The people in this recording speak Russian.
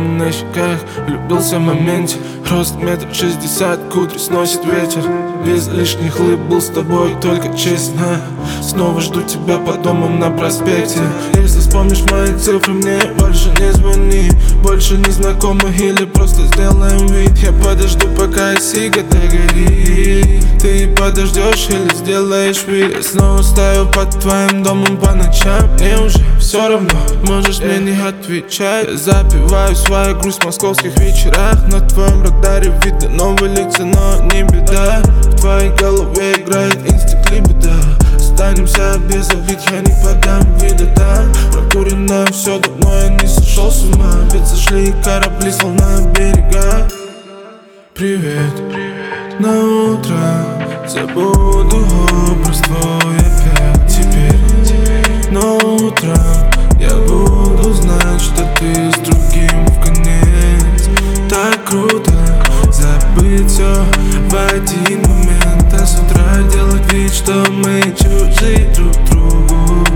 шрам на щеках. Влюбился в моменте, рост 1,60 м, кудри сносит ветер. Без лишних лыб был с тобой только честно. Снова жду тебя по домам на проспекте. Если вспомнишь мои цифры, мне больше не звони. Больше не знакомы или просто сделаем вид. Я подожду, пока и сига догорит. Ты подождешь или сделаешь вид. Я снова стою под твоим домом по ночам. Мне уже все равно, можешь мне не отвечать. Я запиваю свою грусть в московских вечерах. На твоем радаре видно новые лица, но не беда. В твоей голове играет инстинкт либидо. Останемся без обид, я не подам вида там. Прокурено все давно, я не сошел с ума. Ведь сошли корабли с волна берега. Привет, на утро забуду образ твой опять теперь. Но утром я буду знать, что ты с другим в конец. Так круто забыть все в один момент, а с утра делать вид, что мы чужие друг другу.